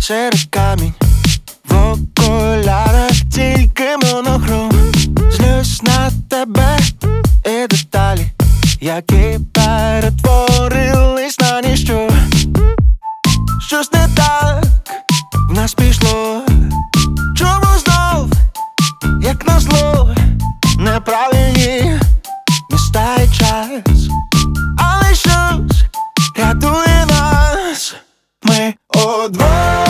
серед камінь, в окулярах тільки монохром. Злюсь на тебе і деталі, які перетворились на ніщо. Щось не так в нас пішло. Чому знов, як назло, неправильні міста і час, але щось рятує нас. Ми удвох.